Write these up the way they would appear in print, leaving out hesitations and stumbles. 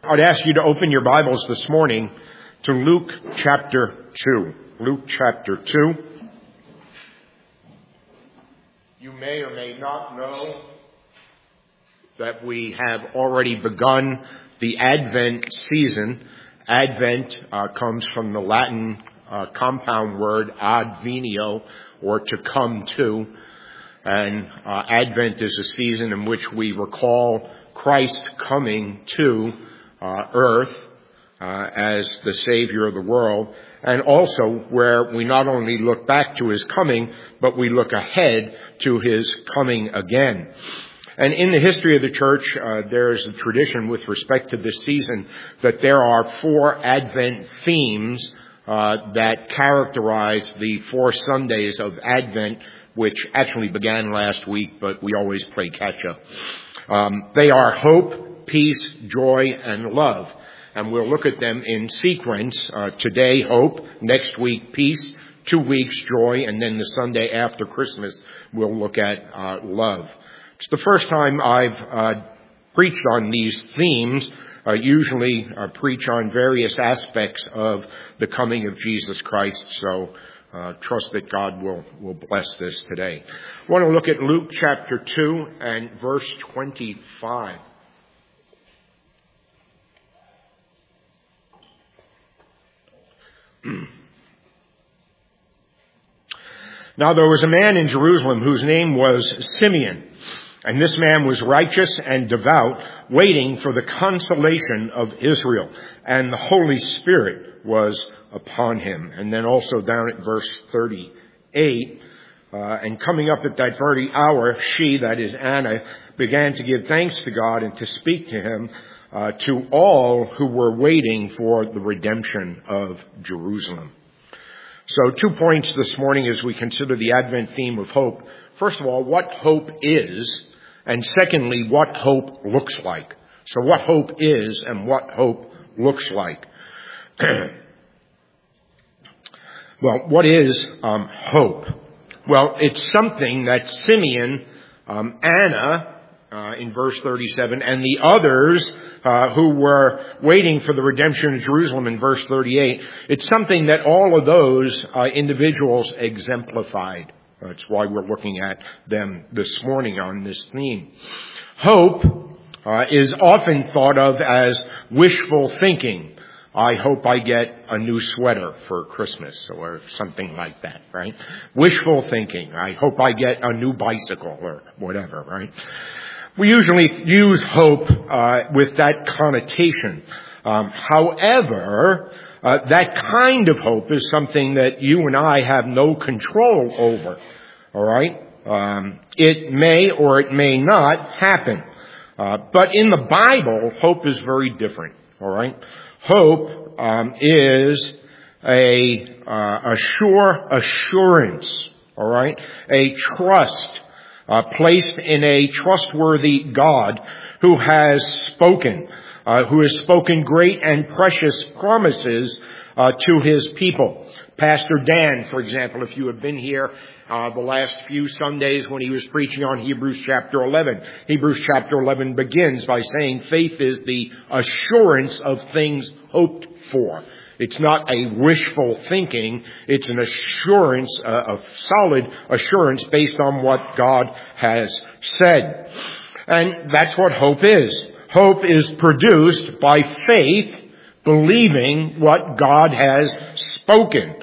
I'd ask you to open your Bibles this morning to Luke chapter 2. Luke chapter 2. You may or may not know that we have already begun the Advent season. Advent comes from the Latin compound word advenio, or to come to. And Advent is a season in which we recall Christ coming to earth as the Savior of the world, and also where we not only look back to his coming, but we look ahead to his coming again. And in the history of the church, there is a tradition with respect to this season that there are 4 Advent themes that characterize the 4 Sundays of Advent, which actually began last week, but we always play catch up. They are hope, peace, joy, and love. And we'll look at them in sequence. Today, hope. Next week, peace. 2 weeks, joy. And then the Sunday after Christmas, we'll look at love. It's the first time I've preached on these themes. I usually preach on various aspects of the coming of Jesus Christ. So trust that God will bless this today. I want to look at Luke chapter 2 and verse 25. Now there was a man in Jerusalem whose name was Simeon, and this man was righteous and devout, waiting for the consolation of Israel, and the Holy Spirit was upon him. And then also down at verse 38, and coming up at that very hour, she, that is Anna, began to give thanks to God and to speak to him, to all who were waiting for the redemption of Jerusalem. So 2 points this morning as we consider the Advent theme of hope. First of all, what hope is, and secondly, what hope looks like. So what hope is and what hope looks like. Well, what is hope? Well, it's something that Simeon, Anna, in verse 37, and the others who were waiting for the redemption of Jerusalem in verse 38, it's something that all of those individuals exemplified. That's why we're looking at them this morning on this theme. Hope is often thought of as wishful thinking. I hope I get a new sweater for Christmas or something like that, right? Wishful thinking. I hope I get a new bicycle or whatever, right? We usually use hope with that connotation. However, that kind of hope is something that you and I have no control over. All right? It may or it may not happen. But in the Bible, hope is very different. All right? Hope is a sure assurance. All right? A trust placed in a trustworthy God who has spoken great and precious promises to his people. Pastor Dan, for example, if you have been here the last few Sundays when he was preaching on Hebrews chapter 11. Hebrews chapter 11 begins by saying faith is the assurance of things hoped for. It's not a wishful thinking. It's an assurance, a solid assurance based on what God has said. And that's what hope is. Hope is produced by faith, believing what God has spoken.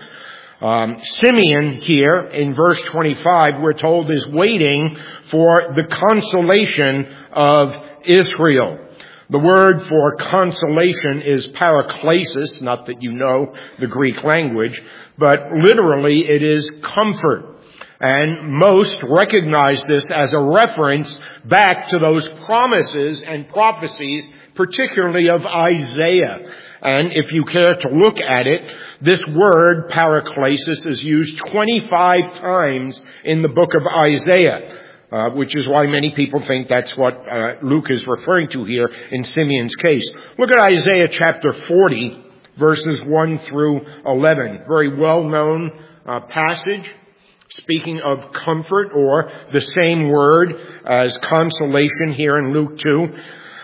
Simeon here in verse 25, we're told, is waiting for the consolation of Israel. The word for consolation is paraklesis, not that you know the Greek language, but literally it is comfort. And most recognize this as a reference back to those promises and prophecies, particularly of Isaiah. And if you care to look at it, this word paraklesis is used 25 times in the book of Isaiah. Which is why many people think that's what Luke is referring to here in Simeon's case. Look at Isaiah chapter 40, verses 1 through 11. Very well-known passage, speaking of comfort, or the same word as consolation here in Luke 2.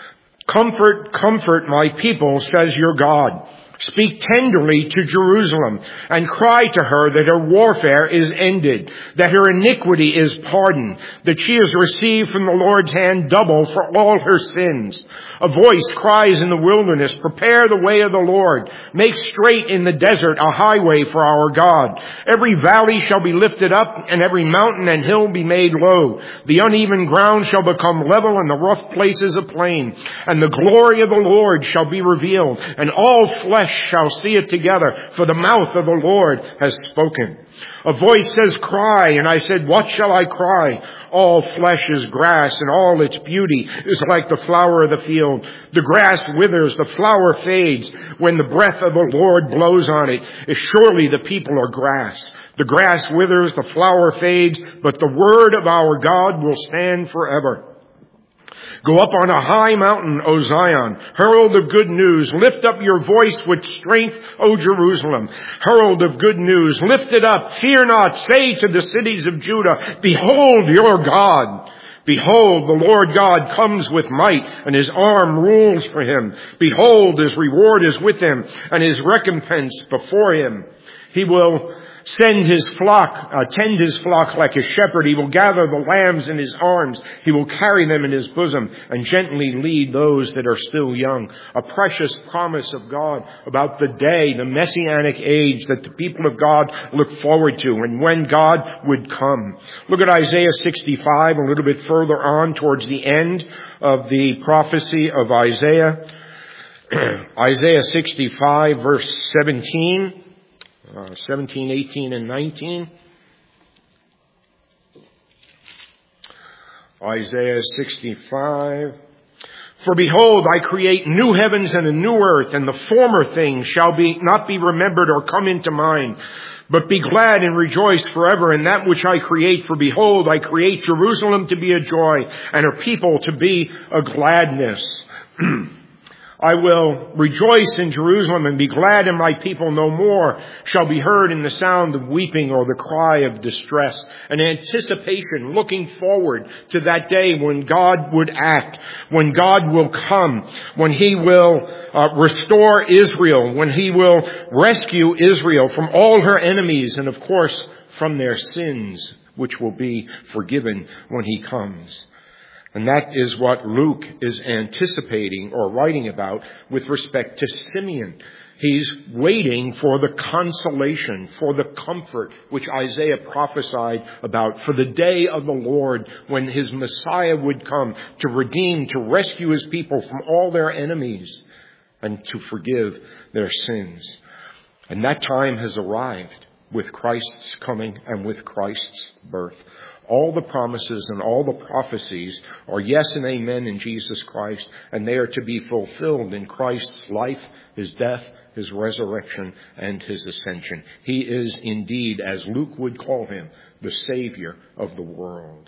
Comfort, comfort my people, says your God. Speak tenderly to Jerusalem and cry to her that her warfare is ended, that her iniquity is pardoned, that she has received from the Lord's hand double for all her sins. A voice cries in the wilderness, prepare the way of the Lord. Make straight in the desert a highway for our God. Every valley shall be lifted up, and every mountain and hill be made low. The uneven ground shall become level, and the rough places a plain. And the glory of the Lord shall be revealed, and all flesh shall see it together, for the mouth of the Lord has spoken. A voice says, cry, and I said, what shall I cry? All flesh is grass, and all its beauty is like the flower of the field. The grass withers, the flower fades, when the breath of the Lord blows on it. Surely the people are grass. The grass withers, the flower fades, but the word of our God will stand forever. Go up on a high mountain, O Zion. Herald the good news. Lift up your voice with strength, O Jerusalem. Herald of good news. Lift it up. Fear not. Say to the cities of Judah, behold your God. Behold, the Lord God comes with might, and his arm rules for him. Behold, his reward is with him, and his recompense before him. He will tend his flock like a shepherd. He will gather the lambs in his arms. He will carry them in his bosom and gently lead those that are still young. A precious promise of God about the day, the messianic age that the people of God look forward to and when God would come. Look at Isaiah 65 a little bit further on towards the end of the prophecy of Isaiah. Isaiah 65 verse 17. 17, 18, and 19. Isaiah 65. For behold, I create new heavens and a new earth, and the former things shall not be remembered or come into mind. But be glad and rejoice forever in that which I create. For behold, I create Jerusalem to be a joy, and her people to be a gladness. I will rejoice in Jerusalem and be glad in my people. No more shall be heard in the sound of weeping or the cry of distress. An anticipation, looking forward to that day when God would act, when God will come, when he will restore Israel, when he will rescue Israel from all her enemies and, of course, from their sins, which will be forgiven when he comes. And that is what Luke is anticipating or writing about with respect to Simeon. He's waiting for the consolation, for the comfort which Isaiah prophesied about, for the day of the Lord when his Messiah would come to redeem, to rescue his people from all their enemies and to forgive their sins. And that time has arrived with Christ's coming and with Christ's birth. All the promises and all the prophecies are yes and amen in Jesus Christ, and they are to be fulfilled in Christ's life, his death, his resurrection, and his ascension. He is indeed, as Luke would call him, the Savior of the world.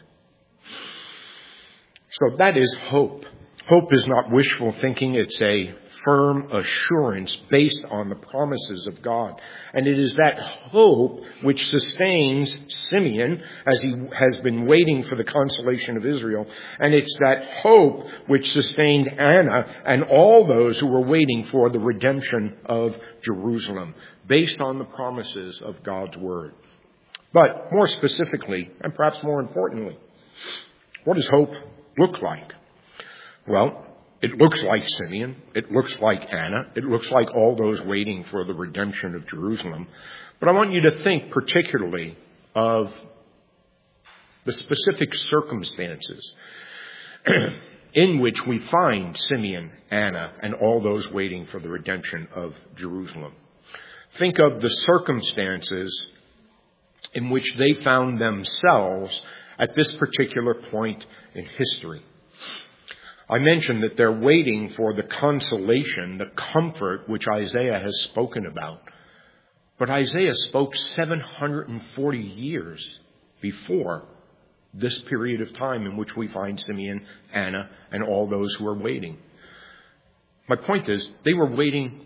So that is hope. Hope is not wishful thinking. It's a firm assurance based on the promises of God. And it is that hope which sustains Simeon as he has been waiting for the consolation of Israel. And it's that hope which sustained Anna and all those who were waiting for the redemption of Jerusalem, based on the promises of God's word. But more specifically, and perhaps more importantly, what does hope look like? Well, it looks like Simeon. It looks like Anna. It looks like all those waiting for the redemption of Jerusalem. But I want you to think particularly of the specific circumstances in which we find Simeon, Anna, and all those waiting for the redemption of Jerusalem. Think of the circumstances in which they found themselves at this particular point in history. I mentioned that they're waiting for the consolation, the comfort which Isaiah has spoken about. But Isaiah spoke 740 years before this period of time in which we find Simeon, Anna, and all those who are waiting. My point is, they were waiting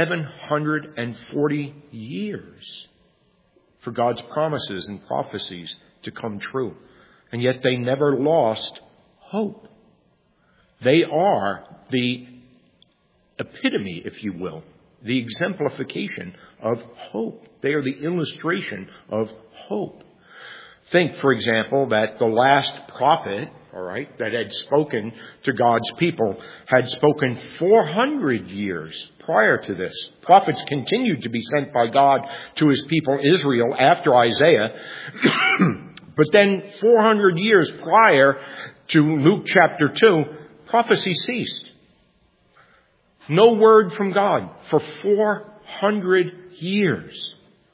740 years for God's promises and prophecies to come true. And yet they never lost hope. They are the epitome, if you will, the exemplification of hope. They are the illustration of hope. Think, for example, that the last prophet, that had spoken to God's people had spoken 400 years prior to this. Prophets continued to be sent by God to his people Israel after Isaiah. But then 400 years prior to Luke chapter 2, prophecy ceased. No word from God for 400 years.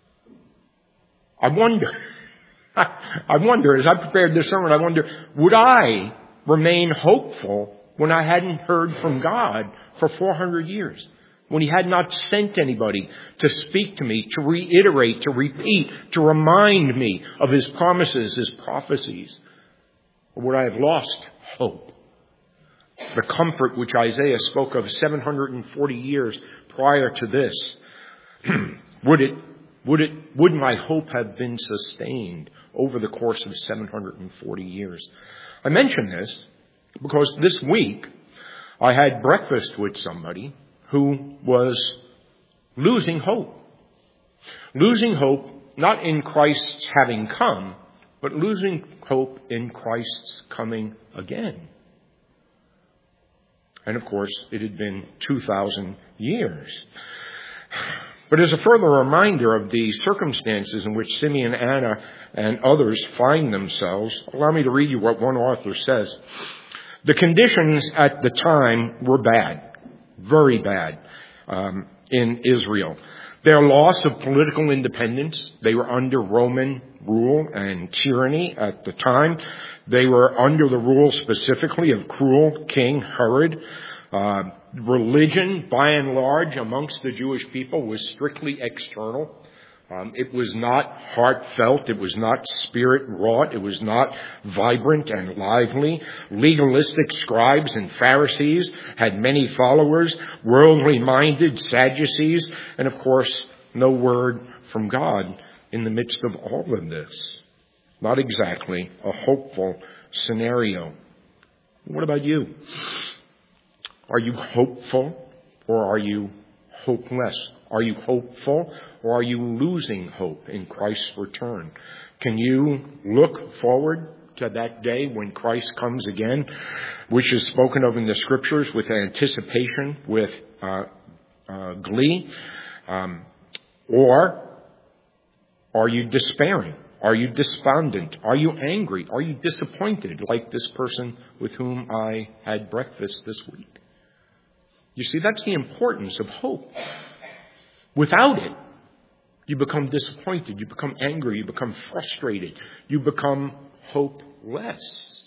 I wonder, as I prepared this sermon, would I remain hopeful when I hadn't heard from God for 400 years? When he had not sent anybody to speak to me, to reiterate, to repeat, to remind me of his promises, his prophecies? Or would I have lost hope? The comfort which Isaiah spoke of 740 years prior to this, would my hope have been sustained over the course of 740 years? I mention this because this week I had breakfast with somebody who was losing hope. Losing hope not in Christ's having come, but losing hope in Christ's coming again. And of course, it had been 2,000 years. But as a further reminder of the circumstances in which Simeon, Anna, and others find themselves, allow me to read you what one author says. The conditions at the time were bad, very bad, in Israel. Their loss of political independence, they were under Roman rule and tyranny at the time. They were under the rule specifically of cruel King Herod. Religion, by and large, amongst the Jewish people was strictly external. It was not heartfelt. It was not spirit-wrought. It was not vibrant and lively. Legalistic scribes and Pharisees had many followers, worldly-minded Sadducees, and of course, no word from God in the midst of all of this. Not exactly a hopeful scenario. What about you? Are you hopeful or are you hopeless? Are you hopeful or are you losing hope in Christ's return? Can you look forward to that day when Christ comes again, which is spoken of in the Scriptures with anticipation, with glee? Or are you despairing? Are you despondent? Are you angry? Are you disappointed like this person with whom I had breakfast this week? You see, that's the importance of hope. Without it, you become disappointed, you become angry, you become frustrated, you become hopeless.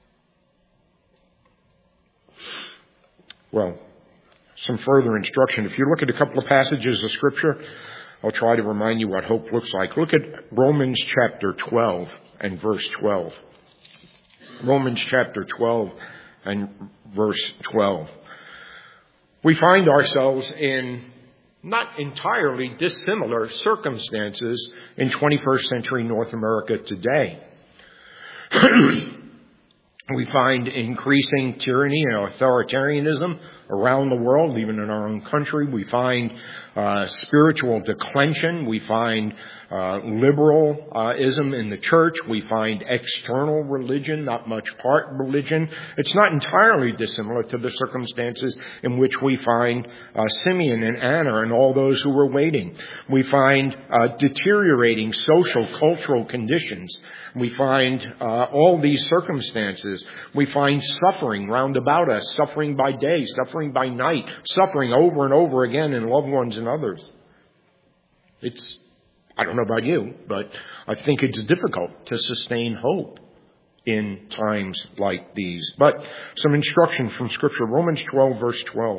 Well, some further instruction. If you look at a couple of passages of Scripture, I'll try to remind you what hope looks like. Look at Romans chapter 12 and verse 12. Romans chapter 12 and verse 12. We find ourselves in not entirely dissimilar circumstances in 21st century North America today. We find increasing tyranny and authoritarianism around the world, even in our own country. We find spiritual declension. We find liberalism in the church. We find external religion, not much part religion. It's not entirely dissimilar to the circumstances in which we find Simeon and Anna and all those who were waiting. We find deteriorating social, cultural conditions. We find all these circumstances. We find suffering round about us, suffering by day, suffering by night, suffering over and over again in loved ones and others. I don't know about you, but I think it's difficult to sustain hope in times like these. But some instruction from Scripture. Romans 12, verse 12.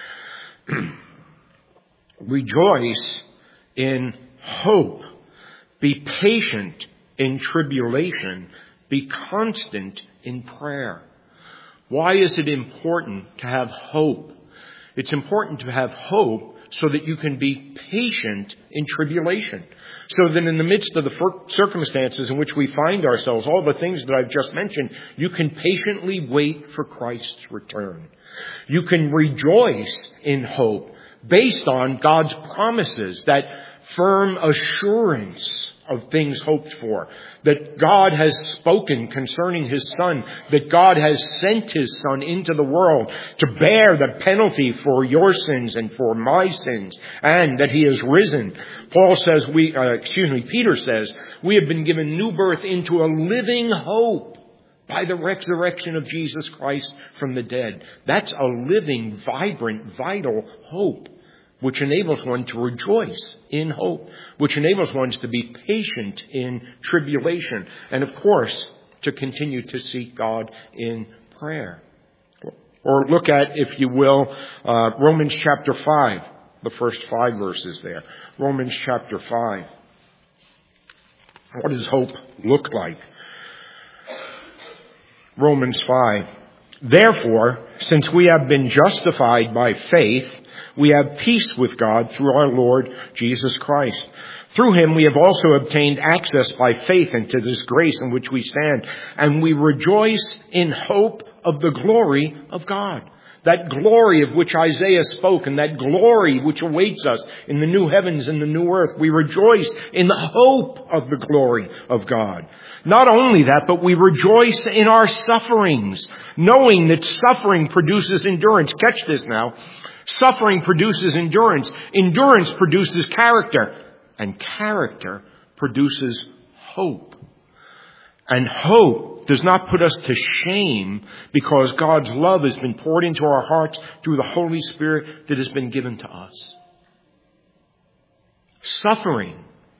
Rejoice in hope. Be patient in tribulation. Be constant in prayer. Why is it important to have hope? It's important to have hope so that you can be patient in tribulation. So that in the midst of the circumstances in which we find ourselves, all the things that I've just mentioned, you can patiently wait for Christ's return. You can rejoice in hope based on God's promises, that firm assurance of things hoped for, that God has spoken concerning His Son, that God has sent His Son into the world to bear the penalty for your sins and for my sins, and that He has risen. Peter says, we have been given new birth into a living hope by the resurrection of Jesus Christ from the dead. That's a living, vibrant, vital hope, which enables one to rejoice in hope, which enables one to be patient in tribulation, and of course, to continue to seek God in prayer. Or look at, if you will, Romans chapter 5, the first 5 verses there. Romans chapter 5. What does hope look like? Romans 5. Therefore, since we have been justified by faith, we have peace with God through our Lord Jesus Christ. Through Him we have also obtained access by faith into this grace in which we stand, and we rejoice in hope of the glory of God. That glory of which Isaiah spoke, and that glory which awaits us in the new heavens and the new earth. We rejoice in the hope of the glory of God. Not only that, but we rejoice in our sufferings, knowing that suffering produces endurance. Catch this now. Suffering produces endurance. Endurance produces character. And character produces hope. And hope does not put us to shame, because God's love has been poured into our hearts through the Holy Spirit that has been given to us. Suffering,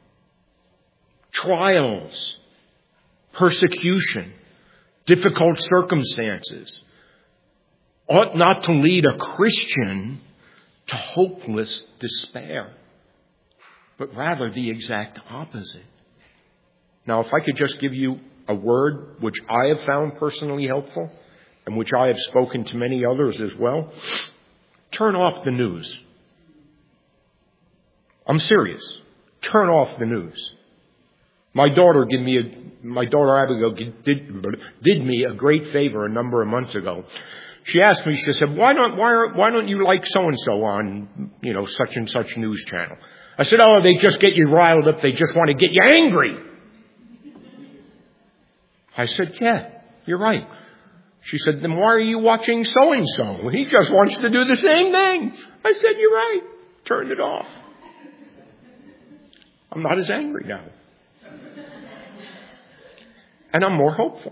trials, persecution, difficult circumstances ought not to lead a Christian to hopeless despair, but rather the exact opposite. Now, if I could just give you a word which I have found personally helpful, and which I have spoken to many others as well, turn off the news. I'm serious. Turn off the news. My daughter Abigail did me a great favor a number of months ago. She asked me, she said, why don't you like so-and-so on, such and such news channel? I said, oh, they just get you riled up. They just want to get you angry. I said, yeah, you're right. She said, then why are you watching so-and-so? He just wants to do the same thing. I said, you're right. Turned it off. I'm not as angry now. And I'm more hopeful.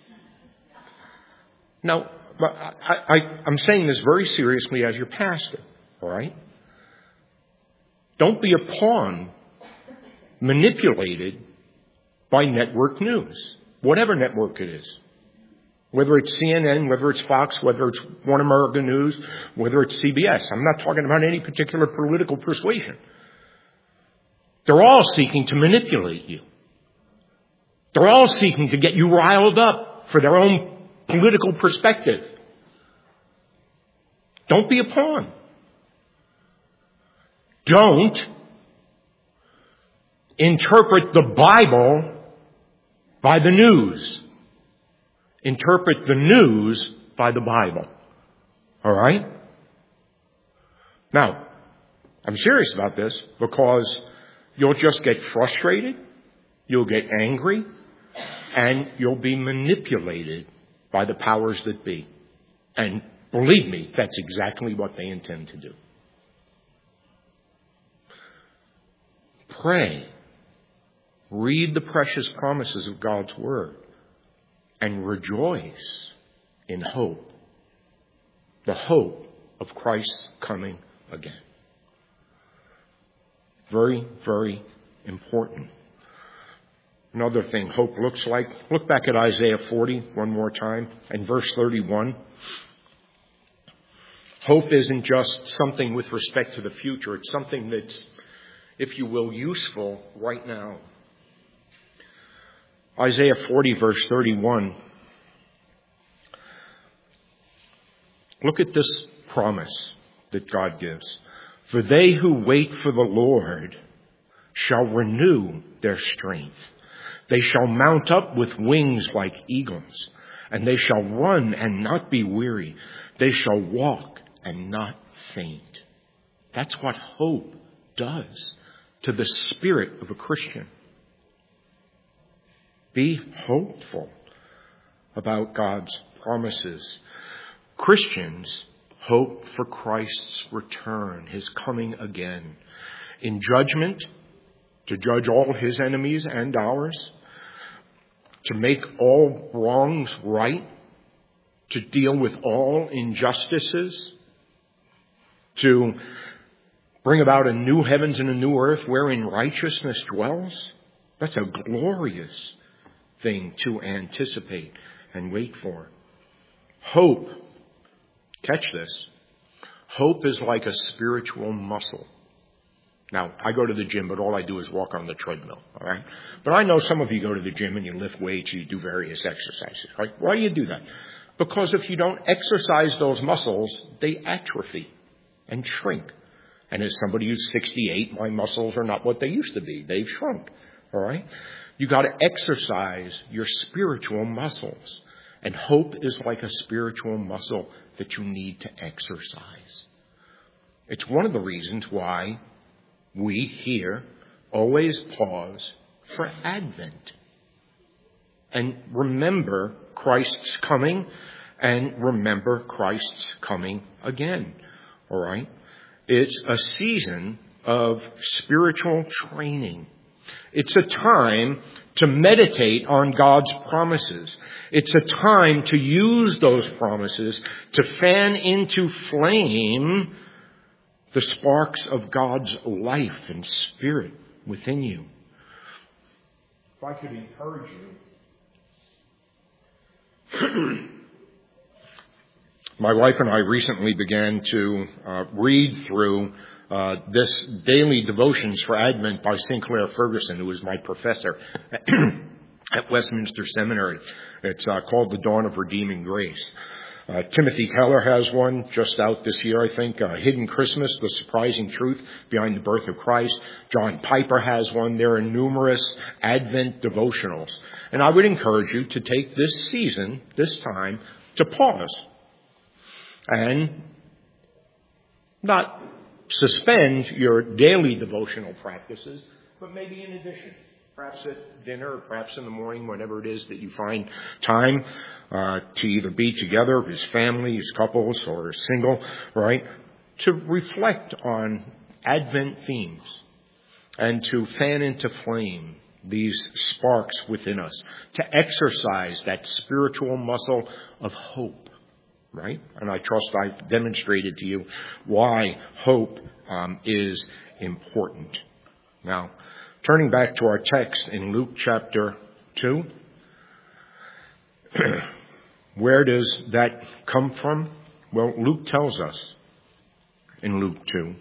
Now, I'm saying this very seriously as your pastor, all right? Don't be a pawn manipulated by network news, whatever network it is. Whether it's CNN, whether it's Fox, whether it's One American News, whether it's CBS. I'm not talking about any particular political persuasion. They're all seeking to manipulate you. They're all seeking to get you riled up for their own political perspective. Don't be a pawn. Don't interpret the Bible by the news. Interpret the news by the Bible. All right? Now, I'm serious about this because you'll just get frustrated, you'll get angry, and you'll be manipulated by the powers that be. And believe me, that's exactly what they intend to do. Pray. Read the precious promises of God's Word. And rejoice in hope. The hope of Christ's coming again. Very, very important. Another thing hope looks like. Look back at Isaiah 40 one more time and verse 31. Hope isn't just something with respect to the future. It's something that's, if you will, useful right now. Isaiah 40 verse 31. Look at this promise that God gives. For they who wait for the Lord shall renew their strength. They shall mount up with wings like eagles, and they shall run and not be weary. They shall walk and not faint. That's what hope does to the spirit of a Christian. Be hopeful about God's promises. Christians hope for Christ's return, his coming again, in judgment, to judge all his enemies and ours, to make all wrongs right, to deal with all injustices, to bring about a new heavens and a new earth wherein righteousness dwells. That's a glorious thing to anticipate and wait for. Hope, catch this, hope is like a spiritual muscle. Now, I go to the gym, but all I do is walk on the treadmill, all right? But I know some of you go to the gym and you lift weights, you do various exercises, right? Why do you do that? Because if you don't exercise those muscles, they atrophy and shrink. And as somebody who's 68, my muscles are not what they used to be. They've shrunk, all right? You got to exercise your spiritual muscles. And hope is like a spiritual muscle that you need to exercise. It's one of the reasons why we here always pause for Advent and remember Christ's coming and remember Christ's coming again. All right? It's a season of spiritual training. It's a time to meditate on God's promises. It's a time to use those promises to fan into flame the sparks of God's life and spirit within you. If I could encourage you. My wife and I recently began to read through this daily devotions for Advent by Sinclair Ferguson, who was my professor at Westminster Seminary. It's called The Dawn of Redeeming Grace. Timothy Keller has one just out this year, I think. Hidden Christmas, The Surprising Truth Behind the Birth of Christ. John Piper has one. There are numerous Advent devotionals. And I would encourage you to take this season, this time, to pause and not suspend your daily devotional practices, but maybe in addition. Perhaps at dinner, or perhaps in the morning, whenever it is that you find time to either be together as family, as couples, or as single, right? To reflect on Advent themes and to fan into flame these sparks within us, to exercise that spiritual muscle of hope, right? And I trust I've demonstrated to you why hope is important. Now, turning back to our text in Luke chapter 2, where does that come from? Well, Luke tells us in Luke 2.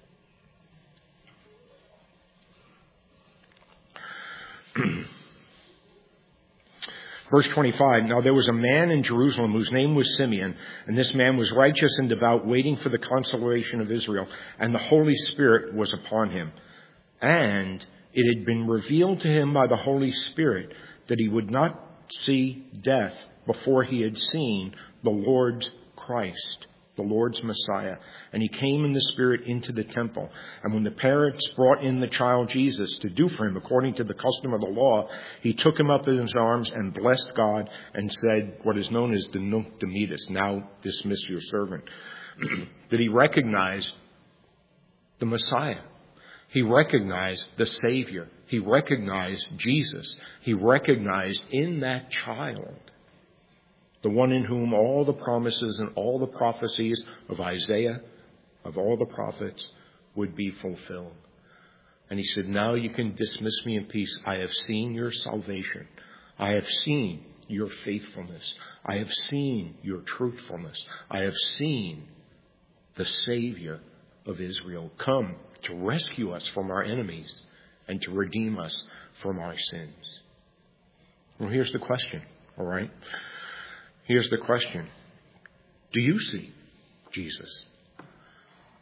Verse 25, now there was a man in Jerusalem whose name was Simeon, and this man was righteous and devout, waiting for the consolation of Israel, and the Holy Spirit was upon him. And it had been revealed to him by the Holy Spirit that he would not see death before he had seen the Lord's Christ, the Lord's Messiah. And he came in the Spirit into the temple. And when the parents brought in the child Jesus to do for him according to the custom of the law, he took him up in his arms and blessed God and said what is known as the Nunc Dimittis, now dismiss your servant. That he recognized the Messiah. He recognized the Savior. He recognized Jesus. He recognized in that child the one in whom all the promises and all the prophecies of Isaiah, of all the prophets, would be fulfilled. And he said, now you can dismiss me in peace. I have seen your salvation. I have seen your faithfulness. I have seen your truthfulness. I have seen the Savior of Israel come to rescue us from our enemies and to redeem us from our sins. Well, here's the question, all right? Here's the question. Do you see Jesus?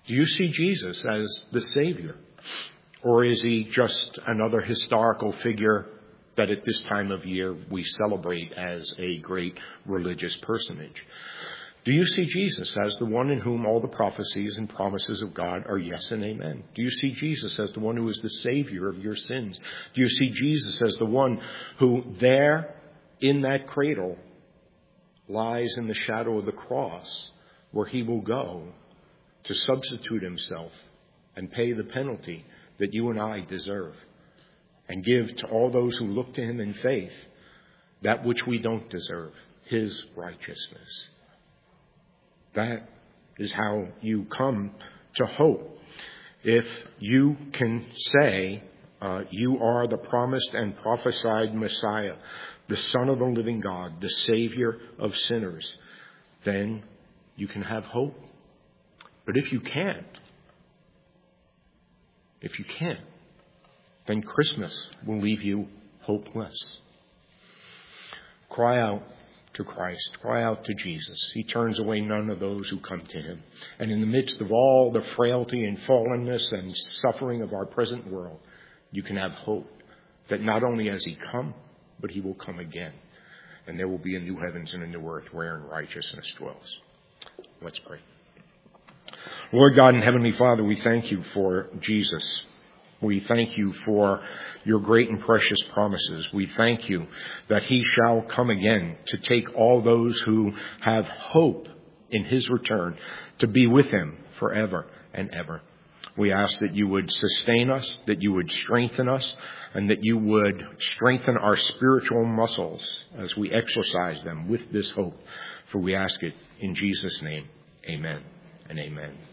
Do you see Jesus as the Savior? Or is he just another historical figure that at this time of year we celebrate as a great religious personage? Do you see Jesus as the one in whom all the prophecies and promises of God are yes and amen? Do you see Jesus as the one who is the Savior of your sins? Do you see Jesus as the one who there in that cradle lies in the shadow of the cross, where he will go to substitute himself and pay the penalty that you and I deserve, and give to all those who look to him in faith that which we don't deserve, his righteousness? That is how you come to hope. If you can say you are the promised and prophesied Messiah, the Son of the living God, the Savior of sinners, then you can have hope. But if you can't, then Christmas will leave you hopeless. Cry out to Christ. Cry out to Jesus. He turns away none of those who come to him. And in the midst of all the frailty and fallenness and suffering of our present world, you can have hope that not only has he come, but he will come again. And there will be a new heavens and a new earth wherein righteousness dwells. Let's pray. Lord God and Heavenly Father, we thank you for Jesus. We thank you for your great and precious promises. We thank you that he shall come again to take all those who have hope in his return to be with him forever and ever. We ask that you would sustain us, that you would strengthen us, and that you would strengthen our spiritual muscles as we exercise them with this hope. For we ask it in Jesus' name. Amen and amen.